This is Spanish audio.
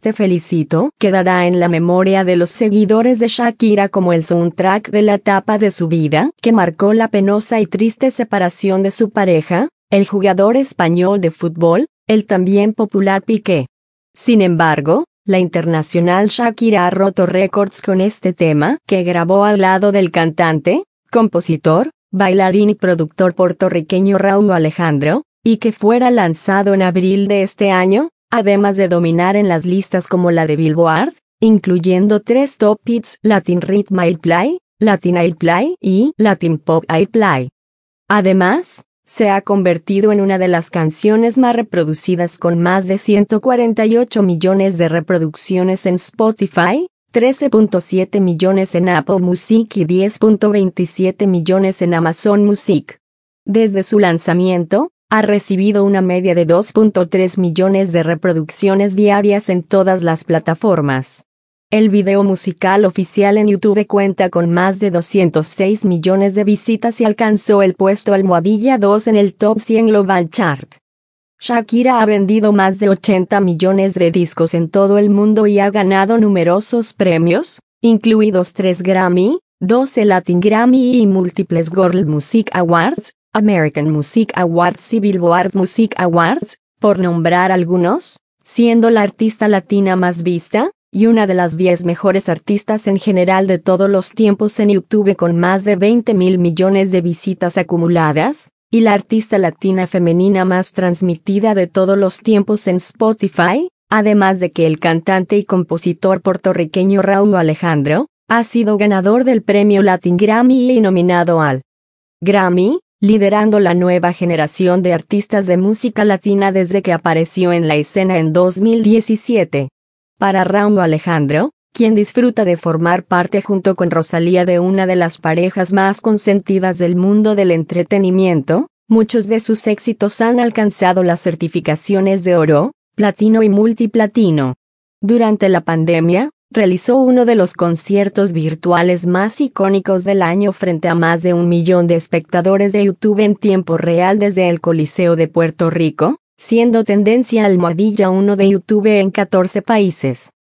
Te Felicito quedará en la memoria de los seguidores de Shakira como el soundtrack de la etapa de su vida que marcó la penosa y triste separación de su pareja, el jugador español de fútbol, el también popular Piqué. Sin embargo, la internacional Shakira ha roto récords con este tema que grabó al lado del cantante, compositor, bailarín y productor puertorriqueño Rauw Alejandro, y que fuera lanzado en abril de este año, además de dominar en las listas como la de Billboard, incluyendo 3 Top Hits Latin Rhythm Airplay, Latin Airplay y Latin Pop Airplay. Además, se ha convertido en una de las canciones más reproducidas con más de 148 millones de reproducciones en Spotify, 13.7 millones en Apple Music y 10.27 millones en Amazon Music. Desde su lanzamiento, ha recibido una media de 2.3 millones de reproducciones diarias en todas las plataformas. El video musical oficial en YouTube cuenta con más de 206 millones de visitas y alcanzó el puesto almohadilla 2 en el Top 100 Global Chart. Shakira ha vendido más de 80 millones de discos en todo el mundo y ha ganado numerosos premios, incluidos 3 Grammy, 12 Latin Grammy y múltiples World Music Awards, American Music Awards y Billboard Music Awards, por nombrar algunos, siendo la artista latina más vista, y una de las 10 mejores artistas en general de todos los tiempos en YouTube con más de 20.000 millones de visitas acumuladas, y la artista latina femenina más transmitida de todos los tiempos en Spotify, además de que el cantante y compositor puertorriqueño Rauw Alejandro, ha sido ganador del premio Latin Grammy y nominado al Grammy, liderando la nueva generación de artistas de música latina desde que apareció en la escena en 2017. Para Rauw Alejandro, quien disfruta de formar parte junto con Rosalía de una de las parejas más consentidas del mundo del entretenimiento, muchos de sus éxitos han alcanzado las certificaciones de oro, platino y multiplatino. Durante la pandemia, realizó uno de los conciertos virtuales más icónicos del año frente a más de 1 millón de espectadores de YouTube en tiempo real desde el Coliseo de Puerto Rico, siendo tendencia almohadilla 1 de YouTube en 14 países.